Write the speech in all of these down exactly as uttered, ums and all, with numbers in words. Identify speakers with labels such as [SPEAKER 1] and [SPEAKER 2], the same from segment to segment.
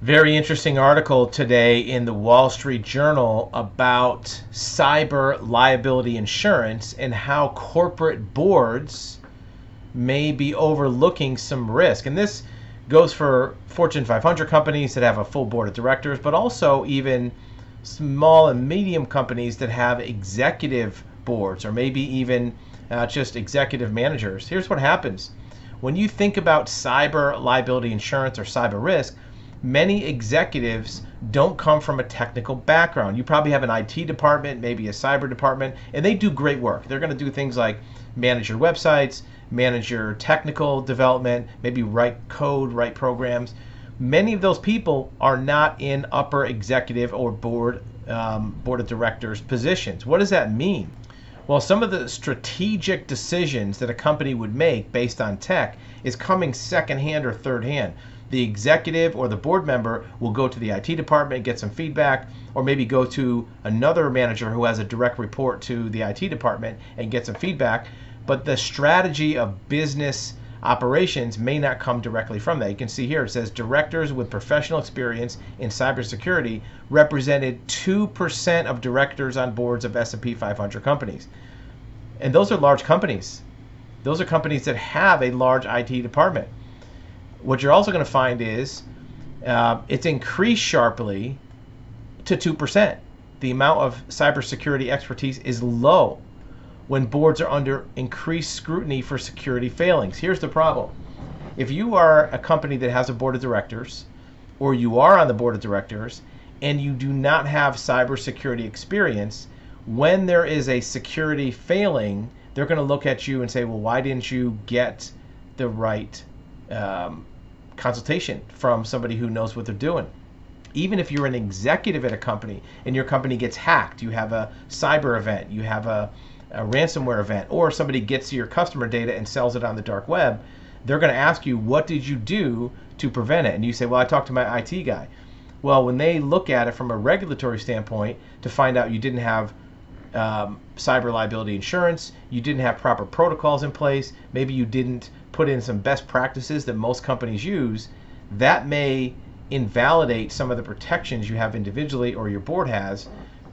[SPEAKER 1] Very interesting article today in the Wall Street Journal about cyber liability insurance and how corporate boards may be overlooking some risk. And this goes for Fortune five hundred companies that have a full board of directors, but also even small and medium companies that have executive boards, or maybe even uh, just executive managers. Here's what happens. When you think about cyber liability insurance or cyber risk, many executives don't come from a technical background. You probably have an I T department, maybe a cyber department, and they do great work. They're going to do things like manage your websites, manage your technical development, maybe write code, write programs. Many of those people are not in upper executive or board um, board of directors positions. What does that mean? Well, some of the strategic decisions that a company would make based on tech is coming secondhand or third hand. The executive or the board member will go to the I T department, get some feedback, or maybe go to another manager who has a direct report to the I T department and get some feedback. But the strategy of business operations may not come directly from that. You can see here it says directors with professional experience in cybersecurity represented two percent of directors on boards of S and P five hundred companies. And those are large companies. Those are companies that have a large I T department. What you're also going to find is uh, it's increased sharply to two percent. The amount of cybersecurity expertise is low when boards are under increased scrutiny for security failings. Here's the problem. If you are a company that has a board of directors, or you are on the board of directors, and you do not have cybersecurity experience, when there is a security failing, they're going to look at you and say, well, why didn't you get the right um, consultation from somebody who knows what they're doing? Even if you're an executive at a company and your company gets hacked, you have a cyber event, you have a, a ransomware event, or somebody gets your customer data and sells it on the dark web, they're going to ask you, what did you do to prevent it? And you say, well, I talked to my I T guy. Well, when they look at it from a regulatory standpoint to find out you didn't have um, cyber liability insurance, you didn't have proper protocols in place, maybe you didn't put in some best practices that most companies use, that may invalidate some of the protections you have individually or your board has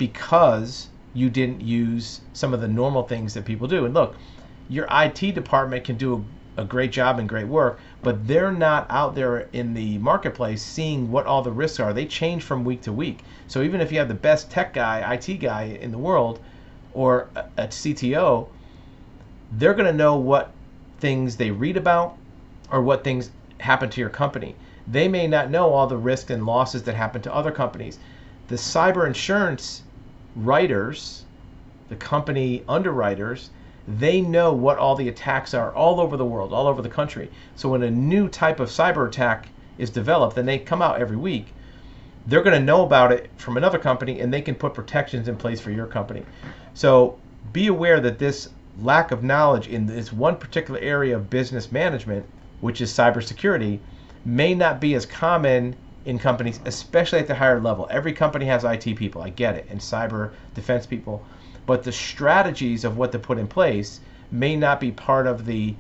[SPEAKER 1] because you didn't use some of the normal things that people do. And look, your I T department can do a, a great job and great work, but they're not out there in the marketplace seeing what all the risks are. They change from week to week. So even if you have the best tech guy, I T guy in the world, or a, a C T O, they're going to know what things they read about or what things happen to your company. They may not know all the risks and losses that happen to other companies. The cyber insurance writers, the company underwriters, they know what all the attacks are all over the world, all over the country. So when a new type of cyber attack is developed, and they come out every week, they're going to know about it from another company, and they can put protections in place for your company. So be aware that this lack of knowledge in this one particular area of business management, which is cybersecurity, may not be as common in companies, especially at the higher level. Every company has I T people, I get it, and cyber defense people, but the strategies of what to put in place may not be part of the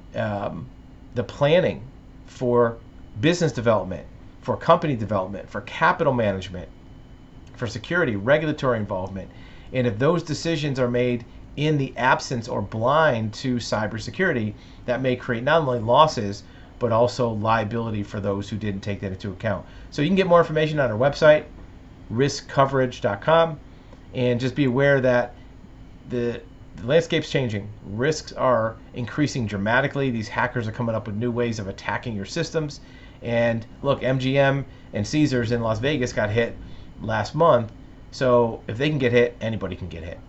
[SPEAKER 1] um, the planning for business development, for company development, for capital management, for security, regulatory involvement. And if those decisions are made in the absence or blind to cybersecurity, that may create not only losses, but also liability for those who didn't take that into account. So you can get more information on our website, risk coverage dot com, and just be aware that the, the landscape's changing. Risks are increasing dramatically. These hackers are coming up with new ways of attacking your systems. And look, M G M and Caesars in Las Vegas got hit last month. So if they can get hit, anybody can get hit.